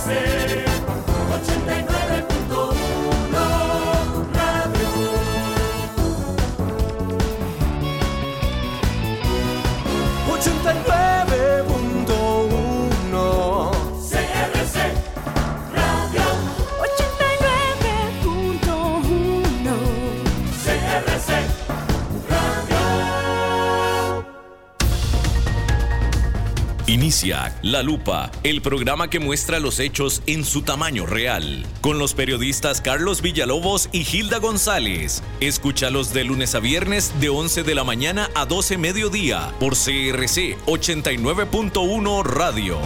Inicia La Lupa, el programa que muestra los hechos en su tamaño real, con los periodistas Carlos Villalobos y Hilda González. Escúchalos de lunes a viernes de 11 de la mañana a 12 mediodía por CRC 89.1 Radio.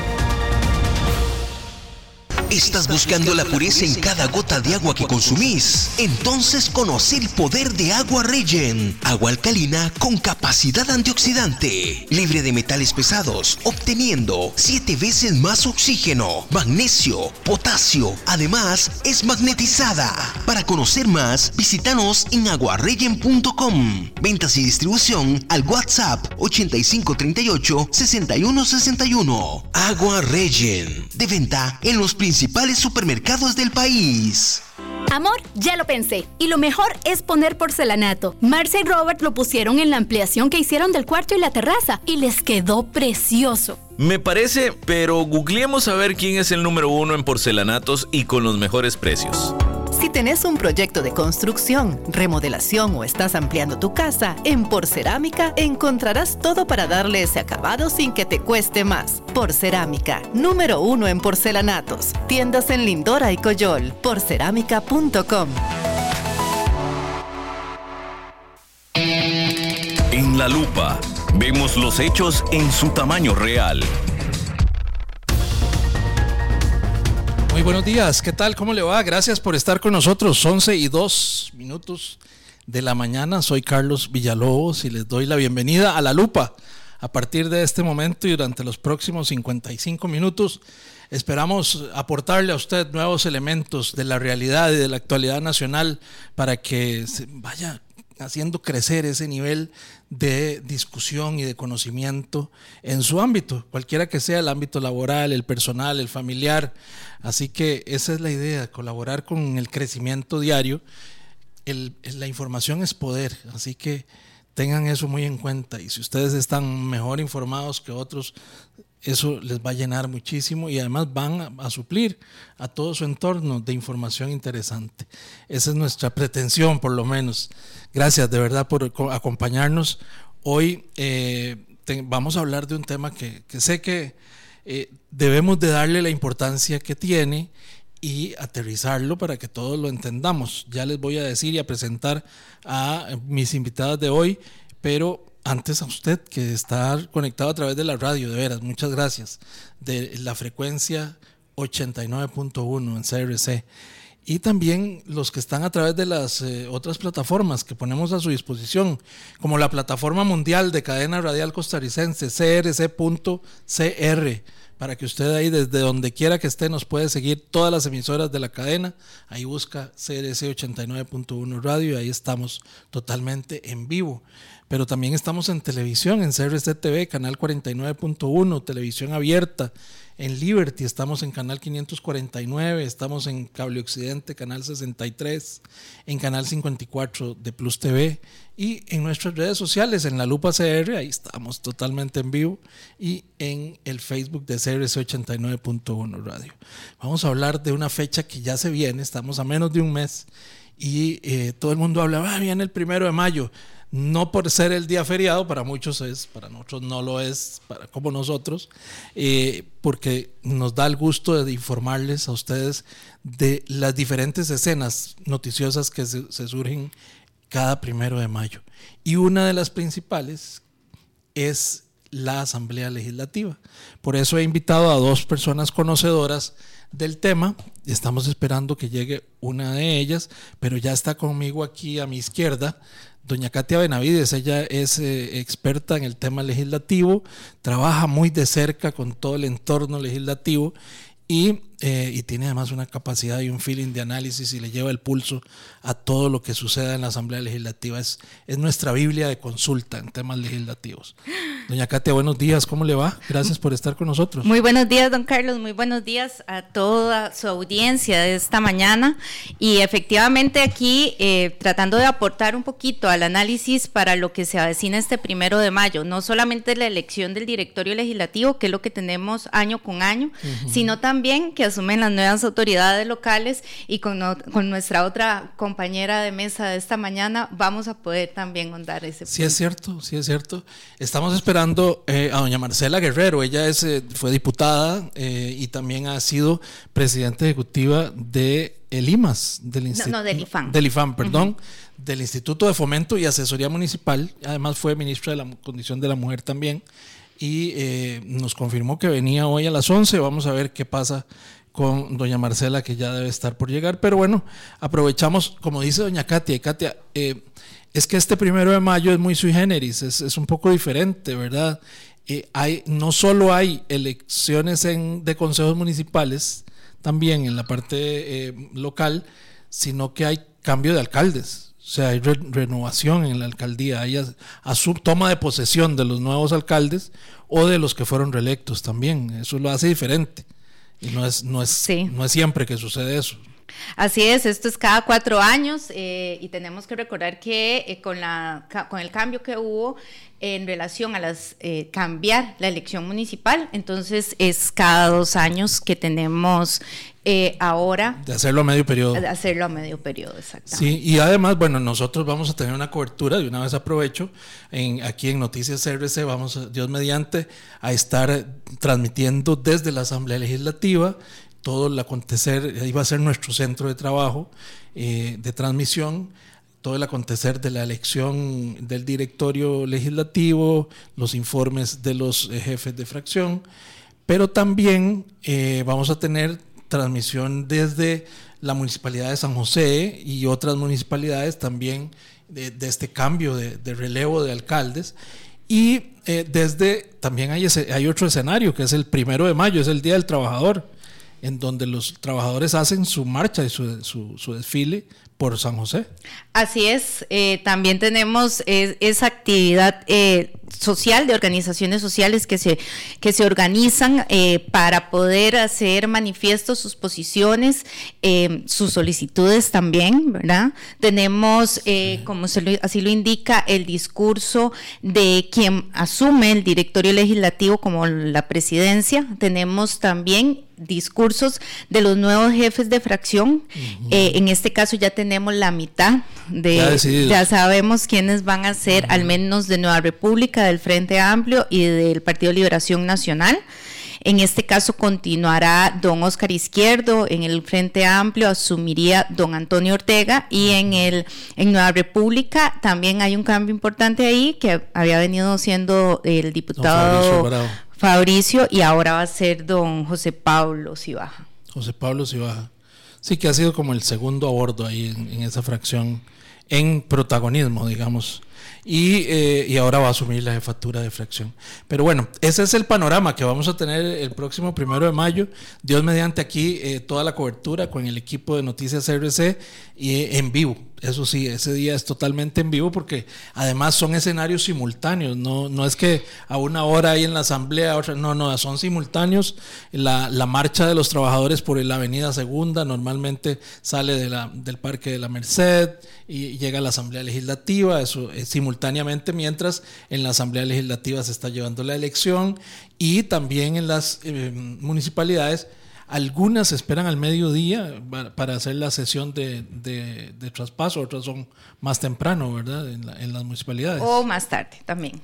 ¿Estás buscando la pureza en cada gota de agua que consumís? Entonces conoce el poder de Agua Regen. Agua alcalina con capacidad antioxidante, libre de metales pesados, obteniendo 7 veces más oxígeno, magnesio, potasio. Además, es magnetizada. Para conocer más, visítanos en aguaregen.com. Ventas y distribución al WhatsApp 8538-6161. Agua Regen. De venta en los principales supermercados del país. Amor, ya lo pensé. Y lo mejor es poner porcelanato. Marcia y Robert lo pusieron en la ampliación que hicieron del cuarto y la terraza y les quedó precioso. Me parece, pero googleemos a ver quién es el número 1 en porcelanatos y con los mejores precios. Si tenés un proyecto de construcción, remodelación o estás ampliando tu casa, en Porcerámica encontrarás todo para darle ese acabado sin que te cueste más. Porcerámica, número 1 en porcelanatos. Tiendas en Lindora y Coyol. Porcerámica.com. En La Lupa, vemos los hechos en su tamaño real. Muy buenos días, ¿qué tal? ¿Cómo le va? Gracias por estar con nosotros. 11:02 de la mañana. Soy Carlos Villalobos y les doy la bienvenida a La Lupa. A partir de este momento y durante los próximos 55 minutos, esperamos aportarle a usted nuevos elementos de la realidad y de la actualidad nacional para que se vaya haciendo crecer ese nivel de discusión y de conocimiento en su ámbito, cualquiera que sea el ámbito laboral, el personal, el familiar. Así que esa es la idea, colaborar con el crecimiento diario. La información es poder, así que tengan eso muy en cuenta, y si ustedes están mejor informados que otros, eso les va a llenar muchísimo y además van a suplir a todo su entorno de información interesante. Esa es nuestra pretensión, por lo menos. Gracias de verdad por acompañarnos. Hoy vamos a hablar de un tema que sé que debemos de darle la importancia que tiene y aterrizarlo para que todos lo entendamos. Ya les voy a decir y a presentar a mis invitadas de hoy, pero antes a usted que está conectado a través de la radio, de veras, muchas gracias, de la frecuencia 89.1 en CRC, y también los que están a través de las otras plataformas que ponemos a su disposición, como la plataforma mundial de cadena radial costarricense, crc.cr, para que usted ahí desde donde quiera que esté nos puede seguir todas las emisoras de la cadena. Ahí busca CRC 89.1 Radio y ahí estamos totalmente en vivo. Pero también estamos en televisión, en CRC TV, canal 49.1, televisión abierta. En Liberty estamos en canal 549, estamos en Cable Occidente, canal 63, en canal 54 de Plus TV y en nuestras redes sociales, en La Lupa CR, ahí estamos totalmente en vivo, y en el Facebook de CRC 89.1 Radio. Vamos a hablar de una fecha que ya se viene, estamos a menos de un mes y todo el mundo habla, viene el 1 de mayo. No por ser el día feriado, para muchos es, para nosotros no lo es, como nosotros, porque nos da el gusto de informarles a ustedes de las diferentes escenas noticiosas que se surgen cada 1 de mayo. Y una de las principales es la Asamblea Legislativa. Por eso he invitado a 2 personas conocedoras del tema. Estamos esperando que llegue una de ellas, pero ya está conmigo aquí a mi izquierda doña Katia Benavides. Ella es experta en el tema legislativo, trabaja muy de cerca con todo el entorno legislativo y tiene además una capacidad y un feeling de análisis y le lleva el pulso a todo lo que suceda en la Asamblea Legislativa. Es nuestra Biblia de consulta en temas legislativos. Doña Katia, buenos días, ¿cómo le va? Gracias por estar con nosotros. Muy buenos días, don Carlos, muy buenos días a toda su audiencia de esta mañana, y efectivamente aquí tratando de aportar un poquito al análisis para lo que se avecina este 1 de mayo, no solamente la elección del directorio legislativo, que es lo que tenemos año con año, sino también que asumen las nuevas autoridades locales, y con nuestra otra compañera de mesa de esta mañana vamos a poder también ahondar ese punto. Sí es cierto. Estamos esperando a doña Marcela Guerrero. Ella fue diputada y también ha sido presidenta ejecutiva de el IMAS, del IFAM, perdón, del Instituto de Fomento y Asesoría Municipal. Además fue ministra de la Condición de la Mujer también, y nos confirmó que venía hoy a las 11. Vamos a ver qué pasa con doña Marcela, que ya debe estar por llegar. Pero bueno, aprovechamos, como dice doña Katia. Katia, es que este 1 de mayo es muy sui generis, es un poco diferente, ¿verdad? No solo hay elecciones de consejos municipales, también en la parte local, sino que hay cambio de alcaldes. O sea, hay renovación en la alcaldía, hay toma de posesión de los nuevos alcaldes o de los que fueron reelectos también. Eso lo hace diferente, y no es siempre que sucede eso. Así es, esto es cada 4 años, y tenemos que recordar que con el cambio que hubo en relación a cambiar la elección municipal, entonces es cada 2 años que tenemos ahora. De hacerlo a medio periodo. De hacerlo a medio periodo, exactamente. Sí, y además, bueno, nosotros vamos a tener una cobertura, de una vez aprovecho, aquí en Noticias CRC, vamos, Dios mediante, a estar transmitiendo desde la Asamblea Legislativa todo el acontecer. Ahí va a ser nuestro centro de trabajo de transmisión, todo el acontecer de la elección del directorio legislativo, los informes de los jefes de fracción, pero también vamos a tener transmisión desde la Municipalidad de San José y otras municipalidades también de este cambio de relevo de alcaldes. Y también hay otro escenario, que es el 1 de mayo, es el Día del Trabajador, en donde los trabajadores hacen su marcha y su desfile por San José. Así es, también tenemos esa actividad social, de organizaciones sociales que se organizan para poder hacer manifiestos sus posiciones, sus solicitudes también, ¿verdad? Tenemos, como así lo indica, el discurso de quien asume el directorio legislativo como la presidencia. Tenemos también discursos de los nuevos jefes de fracción. En este caso ya tenemos la mitad ya sabemos quiénes van a ser, al menos de Nueva República, del Frente Amplio y del Partido Liberación Nacional. En este caso continuará don Óscar Izquierdo, en el Frente Amplio asumiría don Antonio Ortega, y en Nueva República también hay un cambio importante ahí, que había venido siendo el diputado Fabricio, y ahora va a ser don José Pablo Cibaja. Sí, que ha sido como el segundo a bordo ahí en esa fracción, en protagonismo, digamos. Y ahora va a asumir la jefatura de fracción. Pero bueno, ese es el panorama que vamos a tener el próximo 1 de mayo. Dios mediante, aquí toda la cobertura con el equipo de Noticias CRC y en vivo. Eso sí, ese día es totalmente en vivo, porque además son escenarios simultáneos. No es que a una hora hay en la asamblea, a otra, no, son simultáneos. La marcha de los trabajadores por la avenida Segunda normalmente sale del Parque de la Merced y llega a la Asamblea Legislativa. Eso es simultáneamente, mientras en la Asamblea Legislativa se está llevando la elección, y también en las municipalidades. Algunas esperan al mediodía para hacer la sesión de traspaso, otras son más temprano, ¿verdad? En las municipalidades. O más tarde también.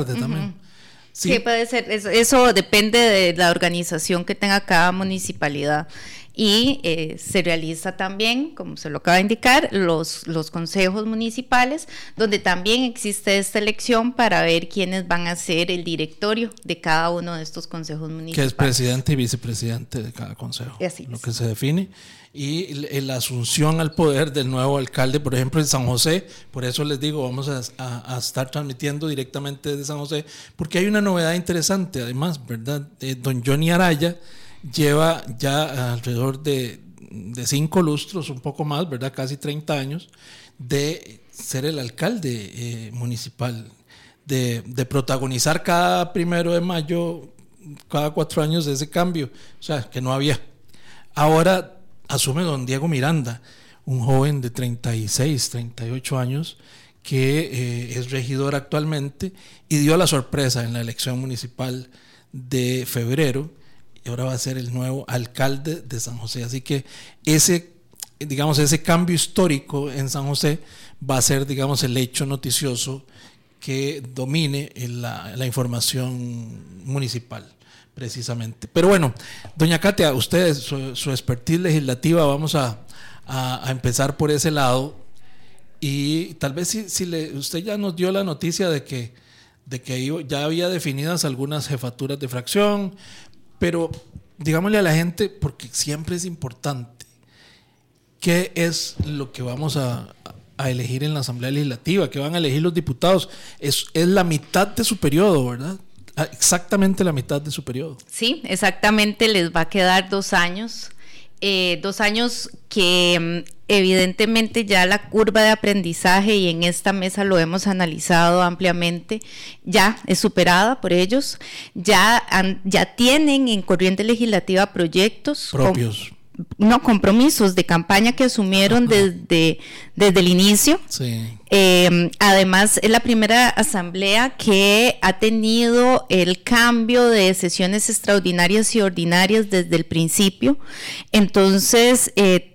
Sí, puede ser. Eso depende de la organización que tenga cada municipalidad. Y se realiza también, como se lo acaba de indicar, los consejos municipales, donde también existe esta elección para ver quiénes van a ser el directorio de cada uno de estos consejos municipales. Que es presidente y vicepresidente de cada consejo. Así es. Lo que se define. Y la asunción al poder del nuevo alcalde, por ejemplo, en San José. Por eso les digo, vamos a estar transmitiendo directamente desde San José, porque hay una novedad interesante, además, ¿verdad? Don Johnny Araya, lleva ya alrededor de 5 lustros, un poco más, ¿verdad? Casi 30 años de ser el alcalde municipal, de protagonizar cada 1 de mayo, cada 4 años de ese cambio, o sea, que no había. Ahora asume don Diego Miranda, un joven de 36, 38 años, que es regidor actualmente y dio la sorpresa en la elección municipal de febrero, y ahora va a ser el nuevo alcalde de San José. Así que ese cambio histórico en San José va a ser, digamos, el hecho noticioso que domine la información municipal, precisamente. Pero bueno, doña Katia, usted, su expertise legislativa, vamos a empezar por ese lado. Y tal vez usted ya nos dio la noticia de que ya había definidas algunas jefaturas de fracción, pero digámosle a la gente, porque siempre es importante, ¿qué es lo que vamos a elegir en la Asamblea Legislativa? ¿Qué van a elegir los diputados? Es la mitad de su periodo, ¿verdad? Exactamente la mitad de su periodo. Sí, exactamente, les va a quedar 2 años. 2 años que evidentemente ya la curva de aprendizaje, y en esta mesa lo hemos analizado ampliamente, ya es superada por ellos, ya tienen en corriente legislativa proyectos propios. Compromisos de campaña que asumieron desde el inicio. Sí. Además, es la primera asamblea que ha tenido el cambio de sesiones extraordinarias y ordinarias desde el principio. Entonces,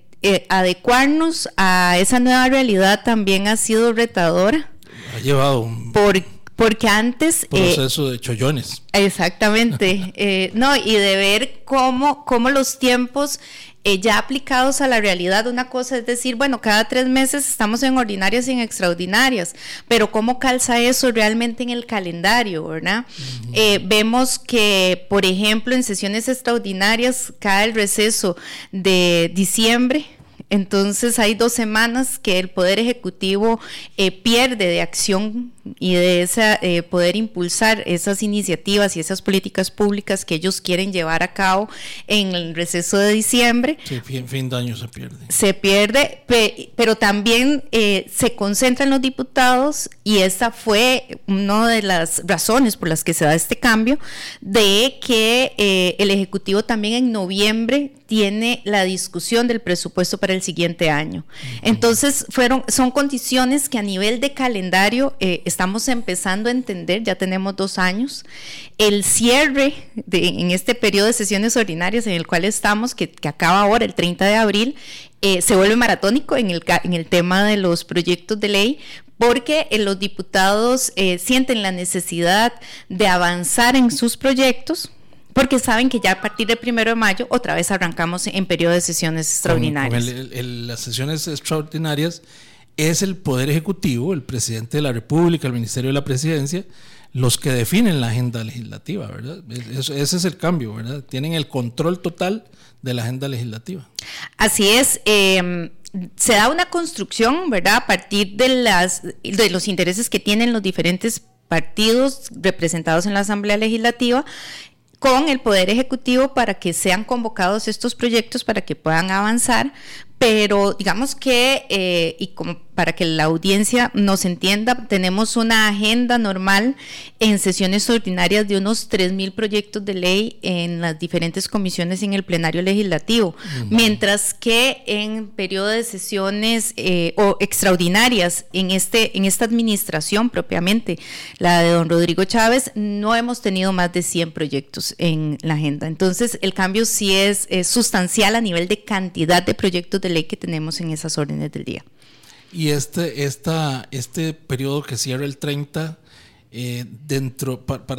adecuarnos a esa nueva realidad también ha sido retadora. Ha llevado un porque antes proceso de chollones. Exactamente. Y de ver cómo los tiempos ya aplicados a la realidad, una cosa es decir, bueno, cada 3 meses estamos en ordinarias y en extraordinarias, pero cómo calza eso realmente en el calendario, ¿verdad? Uh-huh. Vemos que, por ejemplo, en sesiones extraordinarias cae el receso de diciembre. Entonces hay 2 semanas que el Poder Ejecutivo pierde de acción y de esa poder impulsar esas iniciativas y esas políticas públicas que ellos quieren llevar a cabo en el receso de diciembre. Sí, fin de año se pierde. Se pierde, pero también se concentran los diputados, y esa fue una de las razones por las que se da este cambio, de que el Ejecutivo también en noviembre tiene la discusión del presupuesto para el siguiente año. Entonces son condiciones que a nivel de calendario estamos empezando a entender. Ya tenemos 2 años. El cierre en este periodo de sesiones ordinarias en el cual estamos, que acaba ahora el 30 de abril, se vuelve maratónico en el tema de los proyectos de ley, porque los diputados sienten la necesidad de avanzar en sus proyectos, porque saben que ya a partir del 1 de mayo otra vez arrancamos en periodo de sesiones extraordinarias. Con las sesiones extraordinarias es el Poder Ejecutivo, el Presidente de la República, el Ministerio de la Presidencia, los que definen la agenda legislativa, ¿verdad? Ese es el cambio, ¿verdad? Tienen el control total de la agenda legislativa. Así es. Se da una construcción, ¿verdad?, a partir de los intereses que tienen los diferentes partidos representados en la Asamblea Legislativa, con el Poder Ejecutivo, para que sean convocados estos proyectos, para que puedan avanzar. Pero digamos que, y como para que la audiencia nos entienda, tenemos una agenda normal en sesiones ordinarias de unos 3,000 proyectos de ley en las diferentes comisiones en el plenario legislativo, mientras que en periodo de sesiones o extraordinarias en esta administración propiamente, la de don Rodrigo Chávez, no hemos tenido más de 100 proyectos en la agenda. Entonces el cambio sí es sustancial a nivel de cantidad de proyectos de ley que tenemos en esas órdenes del día. Y este periodo que cierra el 30, para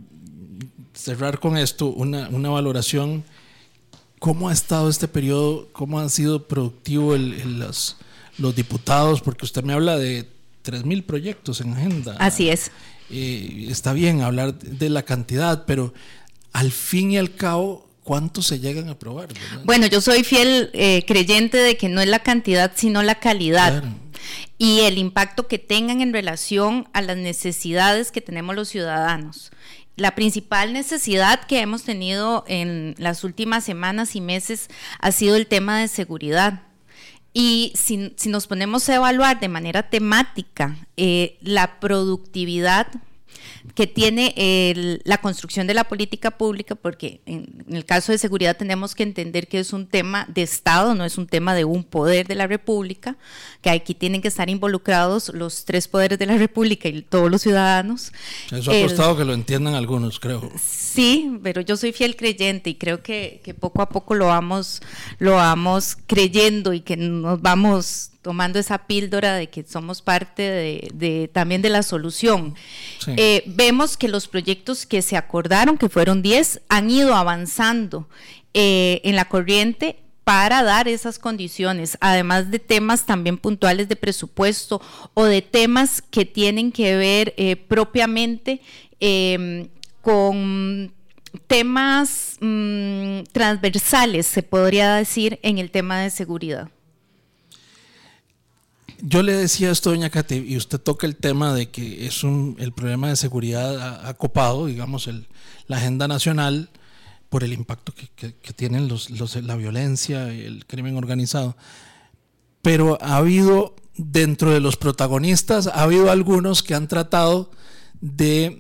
cerrar con esto una valoración, ¿cómo ha estado este periodo? ¿Cómo han sido productivos los diputados? Porque usted me habla de 3,000 proyectos en agenda. Así es. Está bien hablar de la cantidad, pero al fin y al cabo, ¿cuántos se llegan a aprobar? ¿Verdad? Bueno, yo soy fiel creyente de que no es la cantidad, sino la calidad. Claro. Y el impacto que tengan en relación a las necesidades que tenemos los ciudadanos. la principal necesidad que hemos tenido en las últimas semanas y meses ha sido el tema de seguridad. Y si nos ponemos a evaluar de manera temática la productividad que tiene la construcción de la política pública, porque en el caso de seguridad tenemos que entender que es un tema de Estado, no es un tema de un poder de la República, que aquí tienen que estar involucrados los 3 poderes de la República y todos los ciudadanos. Eso ha costado que lo entiendan algunos, creo. Sí, pero yo soy fiel creyente y creo que poco a poco lo vamos creyendo y que nos vamos tomando esa píldora de que somos parte también de la solución. Sí. Vemos que los proyectos que se acordaron, que fueron 10, han ido avanzando en la corriente para dar esas condiciones, además de temas también puntuales de presupuesto o de temas que tienen que ver propiamente con temas transversales, se podría decir, en el tema de seguridad. Yo le decía esto, doña Katy, y usted toca el tema de que el problema de seguridad ha copado, digamos, la agenda nacional por el impacto que tienen la violencia y el crimen organizado. Pero ha habido, dentro de los protagonistas, ha habido algunos que han tratado de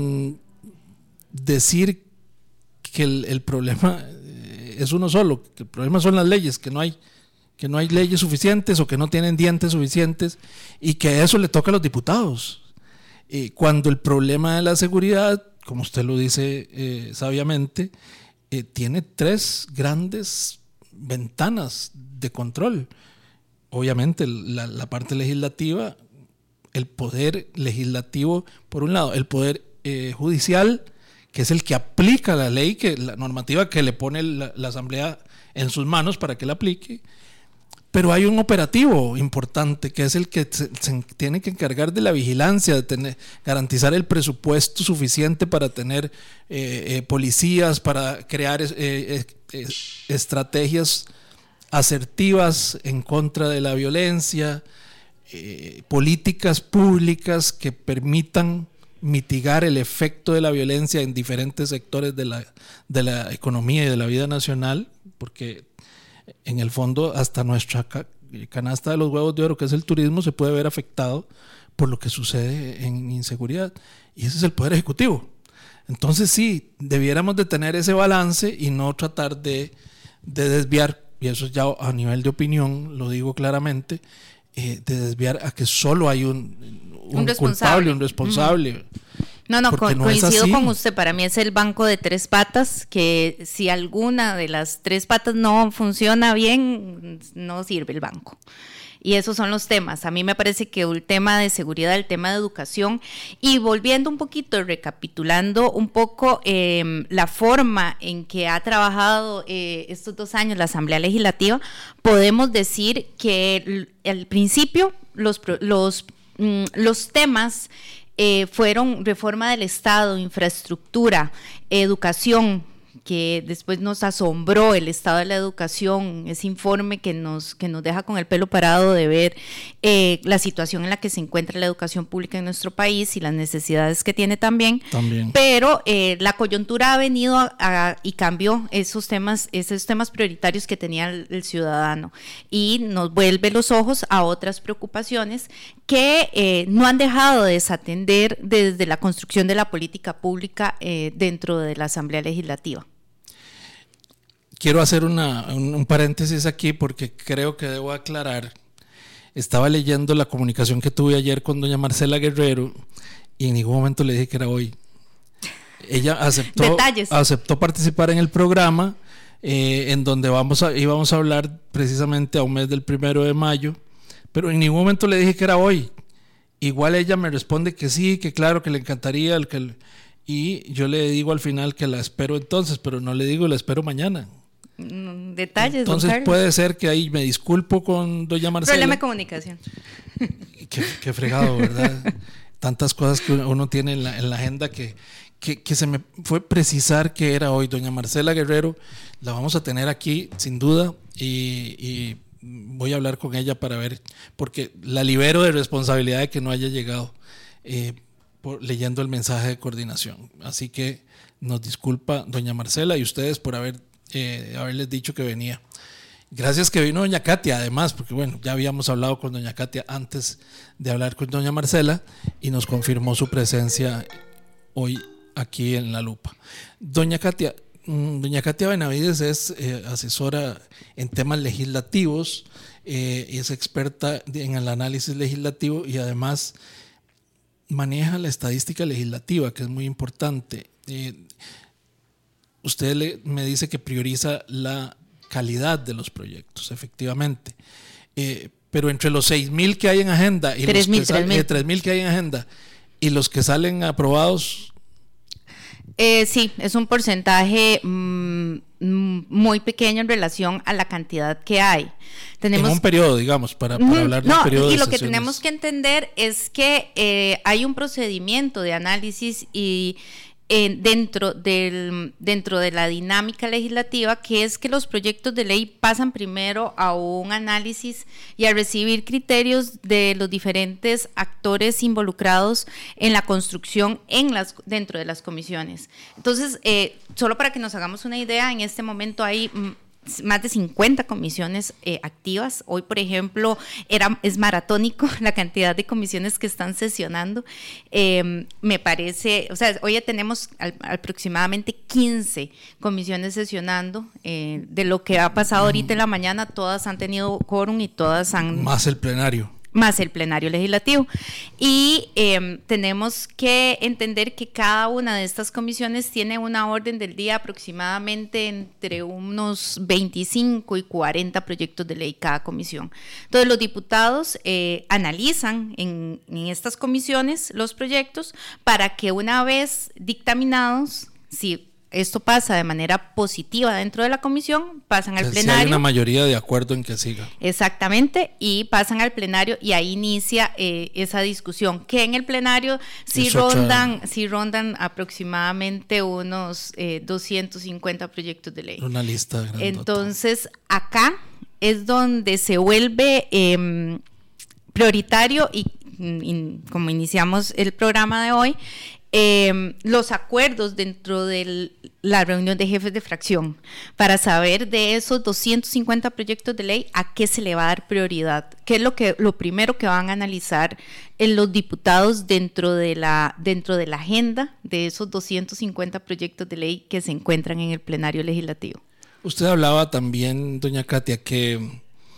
decir que el problema es uno solo, que el problema son las leyes, que no hay leyes suficientes o que no tienen dientes suficientes y que eso le toca a los diputados. Cuando el problema de la seguridad, como usted lo dice sabiamente, tiene 3 grandes ventanas de control. Obviamente la parte legislativa, el poder legislativo por un lado, el poder judicial, que es el que aplica la ley, la normativa que le pone la Asamblea en sus manos para que la aplique. Pero hay un operativo importante que es el que se tiene que encargar de la vigilancia, de garantizar el presupuesto suficiente para tener policías, para crear estrategias asertivas en contra de la violencia, políticas públicas que permitan mitigar el efecto de la violencia en diferentes sectores de la economía y de la vida nacional, porque en el fondo hasta nuestra canasta de los huevos de oro, que es el turismo, se puede ver afectado por lo que sucede en inseguridad, y ese es el poder ejecutivo. Entonces sí, debiéramos de tener ese balance y no tratar de desviar, y eso ya a nivel de opinión lo digo claramente, de desviar a que solo hay un culpable, un responsable. No, coincido con usted. Para mí es el banco de 3 patas, que si alguna de las 3 patas no funciona bien, no sirve el banco. Y esos son los temas. A mí me parece que el tema de seguridad, el tema de educación, y volviendo un poquito, recapitulando un poco la forma en que ha trabajado estos 2 años la Asamblea Legislativa, podemos decir que al principio los temas fueron reforma del Estado, infraestructura, educación, que después nos asombró el estado de la educación, ese informe que nos deja con el pelo parado de ver la situación en la que se encuentra la educación pública en nuestro país y las necesidades que tiene también. Pero la coyuntura ha venido y cambió esos temas prioritarios que tenía el ciudadano y nos vuelve los ojos a otras preocupaciones que no han dejado de desatender desde la construcción de la política pública dentro de la Asamblea Legislativa. Quiero hacer un paréntesis aquí porque creo que debo aclarar. Estaba leyendo la comunicación que tuve ayer con doña Marcela Guerrero y en ningún momento le dije que era hoy. Ella aceptó participar en el programa en donde íbamos a hablar precisamente a un mes del 1 de mayo, pero en ningún momento le dije que era hoy. Igual ella me responde que sí, que claro, que le encantaría, y yo le digo al final que la espero entonces, pero no le digo la espero mañana. Detalles. Entonces puede ser que ahí me disculpo con doña Marcela. Problema de comunicación. Qué fregado, ¿verdad? Tantas cosas que uno tiene en la agenda que se me fue precisar que era hoy. Doña Marcela Guerrero la vamos a tener aquí sin duda y voy a hablar con ella para ver, porque la libero de responsabilidad de que no haya llegado. leyendo el mensaje de coordinación. Así que nos disculpa doña Marcela y ustedes por haberles dicho que venía. Gracias que vino doña Katia, además, porque bueno, ya habíamos hablado con doña Katia antes de hablar con doña Marcela y nos confirmó su presencia hoy aquí en La Lupa. Doña Katia Benavides es asesora en temas legislativos, es experta en el análisis legislativo y además maneja la estadística legislativa, que es muy importante. Usted me dice que prioriza la calidad de los proyectos, efectivamente. Pero entre los 6,000 que hay en agenda y 3,000 que hay en agenda y los que salen aprobados. Sí, es un porcentaje muy pequeño en relación a la cantidad que hay. Tenemos en un periodo, digamos, para hablar de un periodo de y lo que sesiones. tenemos que entender es que hay un procedimiento de análisis y dentro de la dinámica legislativa, que es que los proyectos de ley pasan primero a un análisis y a recibir criterios de los diferentes actores involucrados en la construcción dentro de las comisiones. Entonces, solo para que nos hagamos una idea, en este momento hay más de 50 comisiones activas. Hoy, por ejemplo, es maratónico la cantidad de comisiones que están sesionando. Me parece, o sea, hoy ya tenemos aproximadamente 15 comisiones sesionando. De lo que ha pasado ahorita en la mañana, todas han tenido quórum y todas han... Más el plenario legislativo. Y tenemos que entender que cada una de estas comisiones tiene una orden del día aproximadamente entre unos 25 y 40 proyectos de ley cada comisión. Entonces los diputados analizan en estas comisiones los proyectos para que una vez dictaminados, si esto pasa de manera positiva dentro de la comisión, pasan al plenario. Si hay una mayoría de acuerdo en que siga. Exactamente, y pasan al plenario y ahí inicia esa discusión, que en el plenario sí rondan aproximadamente unos 250 proyectos de ley. Una lista grandota. Entonces, acá es donde se vuelve prioritario y como iniciamos el programa de hoy, los acuerdos dentro de la reunión de jefes de fracción para saber de esos 250 proyectos de ley a qué se le va a dar prioridad, qué es lo primero que van a analizar los diputados dentro de la agenda de esos 250 proyectos de ley que se encuentran en el plenario legislativo. Usted hablaba también, doña Katia, que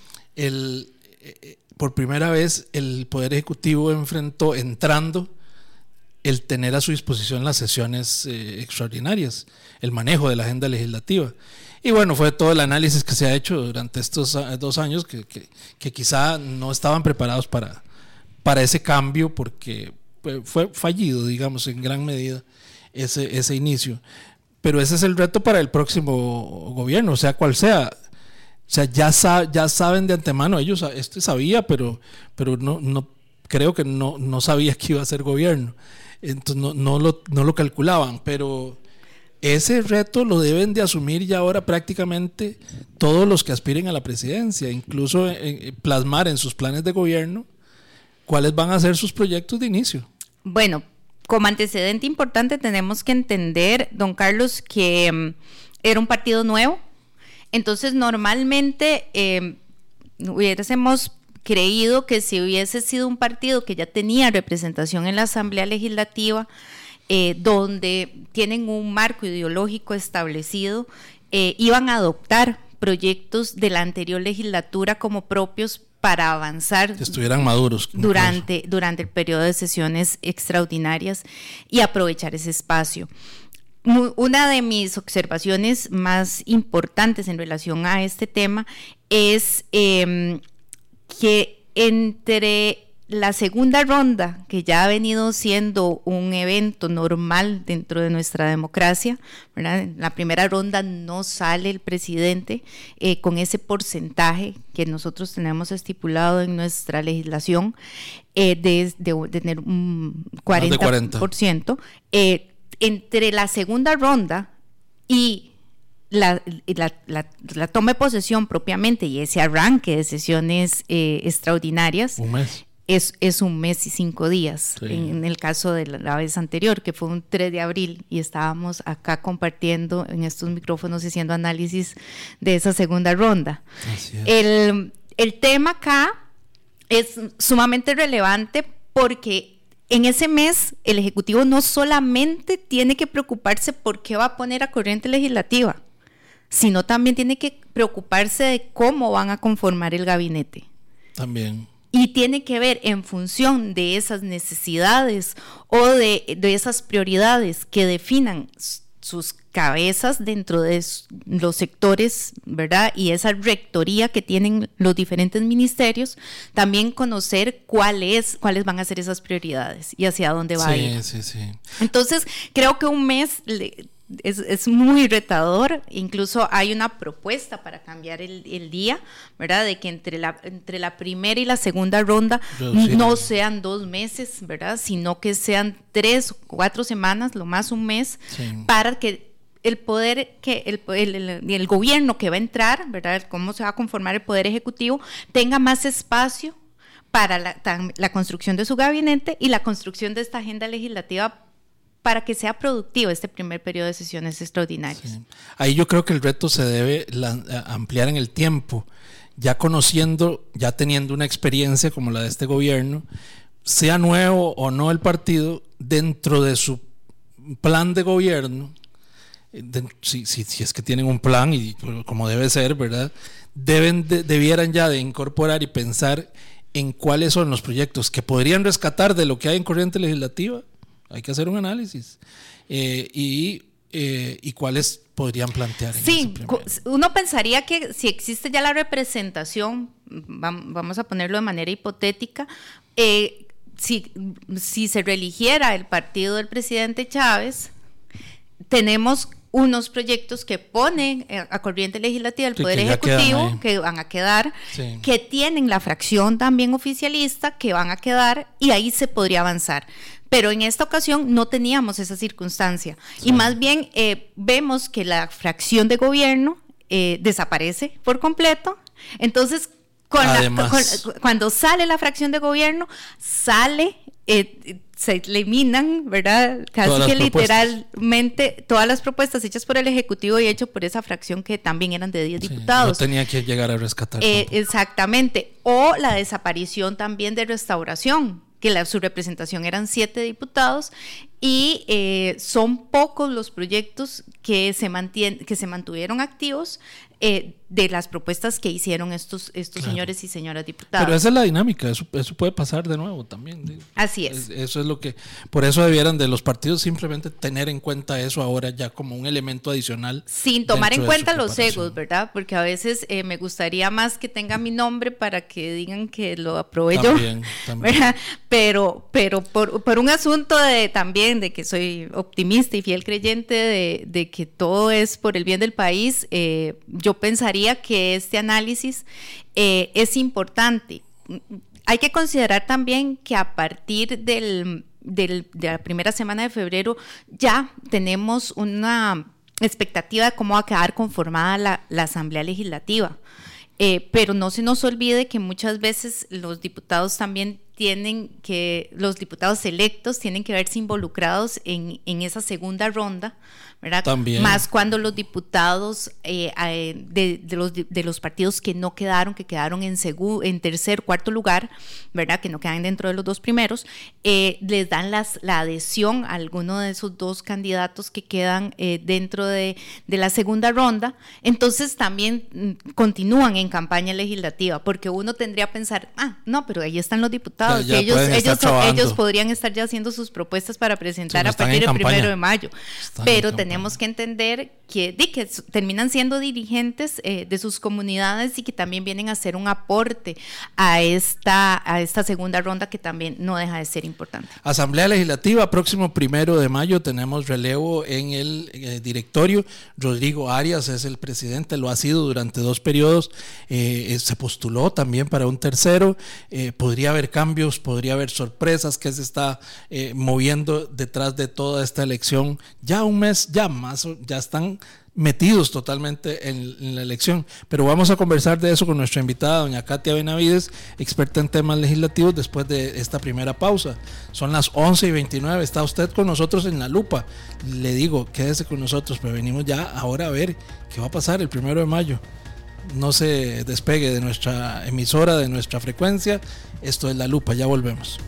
por primera vez el Poder Ejecutivo entrando el tener a su disposición las sesiones extraordinarias, el manejo de la agenda legislativa. Y bueno, fue todo el análisis que se ha hecho durante estos 2 años que quizá no estaban preparados para ese cambio, porque fue fallido, digamos, en gran medida ese inicio. Pero ese es el reto para el próximo gobierno, sea cual sea. O sea, ya saben de antemano, ellos sabía, pero no creo que no sabía que iba a ser gobierno. Entonces no lo calculaban, pero ese reto lo deben de asumir ya ahora prácticamente todos los que aspiren a la presidencia, incluso plasmar en sus planes de gobierno cuáles van a ser sus proyectos de inicio. Bueno, como antecedente importante tenemos que entender, don Carlos, que era un partido nuevo. Entonces normalmente hubiésemos creído que si hubiese sido un partido que ya tenía representación en la Asamblea Legislativa, donde tienen un marco ideológico establecido, iban a adoptar proyectos de la anterior legislatura como propios para avanzar, que estuvieran maduros durante el periodo de sesiones extraordinarias y aprovechar ese espacio. Una de mis observaciones más importantes en relación a este tema es que entre la segunda ronda, que ya ha venido siendo un evento normal dentro de nuestra democracia, ¿verdad? En la primera ronda no sale el presidente con ese porcentaje que nosotros tenemos estipulado en nuestra legislación de tener un 40%. Entre la segunda ronda y la toma de posesión propiamente y ese arranque de sesiones extraordinarias, es 1 mes y 5 días, Sí. en el caso de la vez anterior, que fue un 3 de abril, y estábamos acá compartiendo en estos micrófonos y haciendo análisis de esa segunda ronda. Así es. El tema acá es sumamente relevante porque en ese mes el Ejecutivo no solamente tiene que preocuparse por qué va a poner a corriente legislativa, sino también tiene que preocuparse de cómo van a conformar el gabinete. También. Y tiene que ver en función de esas necesidades o de esas prioridades que definan sus cabezas dentro de los sectores, ¿verdad? Y esa rectoría que tienen los diferentes ministerios, también conocer cuáles van a ser esas prioridades y hacia dónde va a ir. Sí. Entonces, creo que 1 mes es muy retador. Incluso hay una propuesta para cambiar el día, ¿verdad? De que entre la primera y la segunda ronda no sean 2 meses, ¿verdad? Sino que sean 3 o 4 semanas, lo más 1 mes, para que el poder, que el gobierno que va a entrar, ¿verdad? Cómo se va a conformar el poder ejecutivo, tenga más espacio para la construcción de su gabinete y la construcción de esta agenda legislativa para que sea productivo este primer periodo de sesiones extraordinarias. Sí. Ahí yo creo que el reto se debe ampliar en el tiempo, ya conociendo, ya teniendo una experiencia como la de este gobierno, sea nuevo o no el partido, dentro de su plan de gobierno, si es que tienen un plan y como debe ser, ¿verdad? Debieran ya de incorporar y pensar en cuáles son los proyectos que podrían rescatar de lo que hay en corriente legislativa. Hay que hacer un análisis y cuáles podrían plantear. Sí, uno pensaría que si existe ya la representación, vamos a ponerlo de manera hipotética, si se reeligiera el partido del presidente Chávez, tenemos unos proyectos que ponen a corriente legislativa el Poder Ejecutivo, que van a quedar, que tienen la fracción también oficialista, que van a quedar, y ahí se podría avanzar. Pero en esta ocasión no teníamos esa circunstancia, y más bien vemos que la fracción de gobierno desaparece por completo. Entonces, cuando sale la fracción de gobierno, se eliminan, ¿verdad? Casi que literalmente todas las propuestas hechas por el Ejecutivo y hechas por esa fracción, que también eran de 10 diputados. No tenía que llegar a rescatar. Exactamente. O la desaparición también de Restauración, que su representación eran 7 diputados, y son pocos los proyectos que se mantuvieron activos de las propuestas que hicieron estos señores y señoras diputados. Pero esa es la dinámica, eso puede pasar de nuevo también. Así es. Eso es lo que, por eso debieran de los partidos simplemente tener en cuenta eso ahora ya como un elemento adicional. Sin tomar en cuenta los egos, ¿verdad? Porque a veces me gustaría más que tenga mi nombre para que digan que lo aprobé también, yo, ¿verdad? Pero por un asunto también de que soy optimista y fiel creyente de que todo es por el bien del país, yo pensaría que este análisis es importante. Hay que considerar también que a partir de la primera semana de febrero ya tenemos una expectativa de cómo va a quedar conformada la Asamblea Legislativa. Pero no se nos olvide que muchas veces los diputados también los diputados electos tienen que verse involucrados en esa segunda ronda, ¿verdad? También. Más cuando los diputados de los partidos que no quedaron, que quedaron en tercer, cuarto lugar, ¿verdad? Que no quedan dentro de los 2 primeros, les dan la adhesión a alguno de esos 2 candidatos que quedan dentro de la segunda ronda. Entonces también continúan en campaña legislativa, porque uno tendría que pensar, no, pero ahí están los diputados, que ellos podrían estar ya haciendo sus propuestas para presentar a partir del 1 de mayo. Pero tenemos que entender que terminan siendo dirigentes de sus comunidades y que también vienen a hacer un aporte a esta segunda ronda, que también no deja de ser importante. Asamblea Legislativa, próximo 1 de mayo tenemos relevo en el directorio. Rodrigo Arias es el presidente, lo ha sido durante 2 periodos, se postuló también para un tercero. Podría haber cambios, podría haber sorpresas. Que se está moviendo detrás de toda esta elección. Ya un mes, ya están metidos totalmente en la elección. Pero vamos a conversar de eso con nuestra invitada, doña Katia Benavides, experta en temas legislativos, después de esta primera pausa. Son las 11:29, está usted con nosotros en La Lupa. Le digo, quédese con nosotros, pero venimos ya ahora a ver qué va a pasar el 1 de mayo. No se despegue de nuestra emisora, de nuestra frecuencia. Esto es La Lupa, ya volvemos.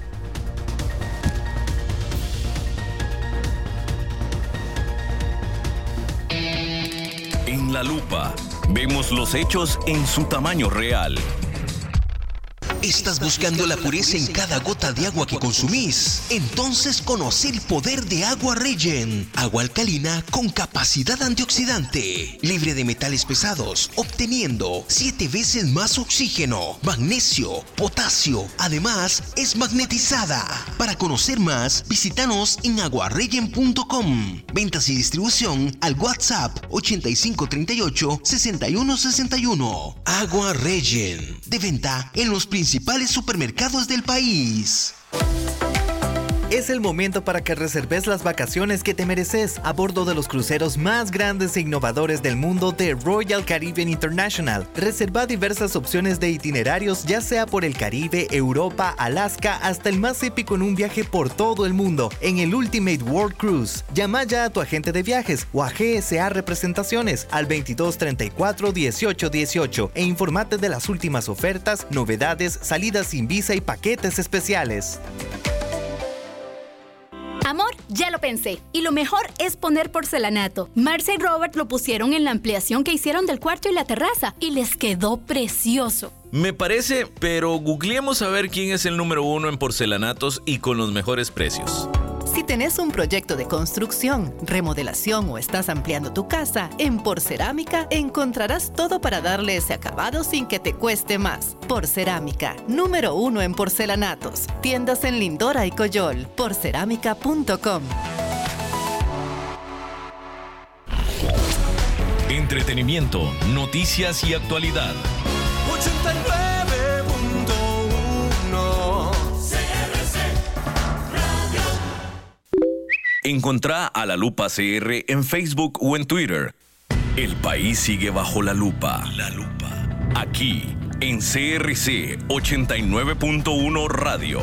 En La Lupa vemos los hechos en su tamaño real. ¿Estás buscando la pureza en cada gota de agua que consumís? Entonces conoce el poder de Agua Regen. Agua alcalina con capacidad antioxidante, libre de metales pesados, obteniendo 7 veces más oxígeno, magnesio, potasio. Además, es magnetizada. Para conocer más, visítanos en aguaregen.com. Ventas y distribución al WhatsApp 8538-6161. Agua Regen, de venta en los principales supermercados del país. Es el momento para que reserves las vacaciones que te mereces a bordo de los cruceros más grandes e innovadores del mundo de Royal Caribbean International. Reserva diversas opciones de itinerarios, ya sea por el Caribe, Europa, Alaska, hasta el más épico en un viaje por todo el mundo en el Ultimate World Cruise. Llama ya a tu agente de viajes o a GSA Representaciones al 2234-1818 e infórmate de las últimas ofertas, novedades, salidas sin visa y paquetes especiales. Amor, ya lo pensé. Y lo mejor es poner porcelanato. Marcia y Robert lo pusieron en la ampliación que hicieron del cuarto y la terraza y les quedó precioso. Me parece, pero googleemos a ver quién es el número 1 en porcelanatos y con los mejores precios. Si tenés un proyecto de construcción, remodelación o estás ampliando tu casa, en Porcerámica encontrarás todo para darle ese acabado sin que te cueste más. Porcerámica, número 1 en porcelanatos. Tiendas en Lindora y Coyol. Porcerámica.com. Entretenimiento, noticias y actualidad. 89.1 Encontrá a La Lupa CR en Facebook o en Twitter. El país sigue bajo la lupa. La Lupa. Aquí, en CRC 89.1 Radio.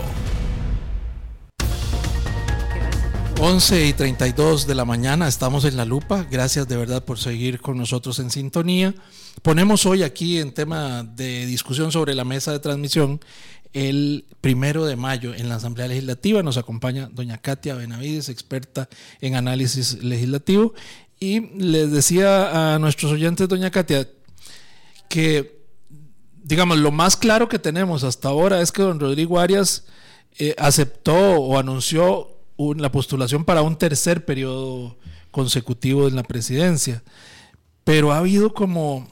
11:32 de la mañana, estamos en La Lupa. Gracias de verdad por seguir con nosotros en sintonía. Ponemos hoy aquí en tema de discusión sobre la mesa de transmisión el 1 de mayo en la Asamblea Legislativa. Nos acompaña doña Katia Benavides, experta en análisis legislativo. Y les decía a nuestros oyentes, doña Katia, que digamos lo más claro que tenemos hasta ahora es que don Rodrigo Arias aceptó o anunció la postulación para un tercer periodo consecutivo en la presidencia, pero ha habido como